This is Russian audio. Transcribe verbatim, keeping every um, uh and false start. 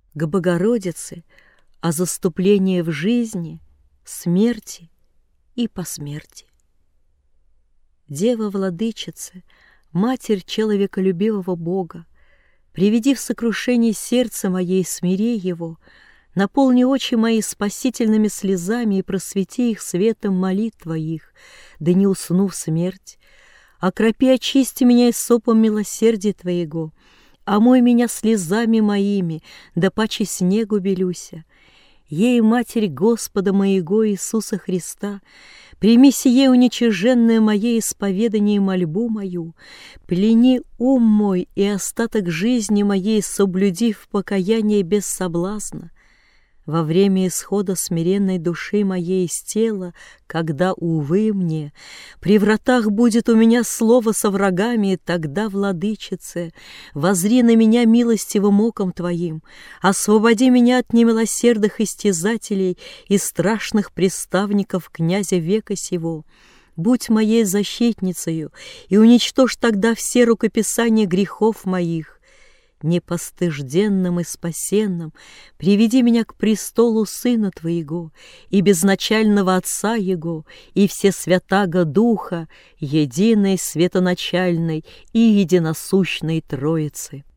к Богородице о заступлении в жизни, смерти и по смерти. Дева-владычица, Матерь человеколюбивого Бога, приведи в сокрушение сердца мое и смири его, наполни очи мои спасительными слезами и просвети их светом молитв Твоих, да не усну в смерть. Окропи, очисти меня исопом милосердия Твоего, омой меня слезами моими, да паче снегу белюся. Ей, Матерь Господа моего Иисуса Христа, прими сие уничиженное мое исповедание и мольбу мою, плени ум мой и остаток жизни моей соблюди в покаянии без соблазна. Во время исхода смиренной души моей из тела, когда, увы мне, при вратах будет у меня слово со врагами, тогда, владычице, воззри на меня милостивым оком Твоим, освободи меня от немилосердных истязателей и страшных приставников князя века сего. Будь моей защитницею и уничтожь тогда все рукописания грехов моих. Непостыжденным и спасенным приведи меня к престолу Сына Твоего и безначального Отца Его и все святаго Духа, единой светоначальной и единосущной Троицы.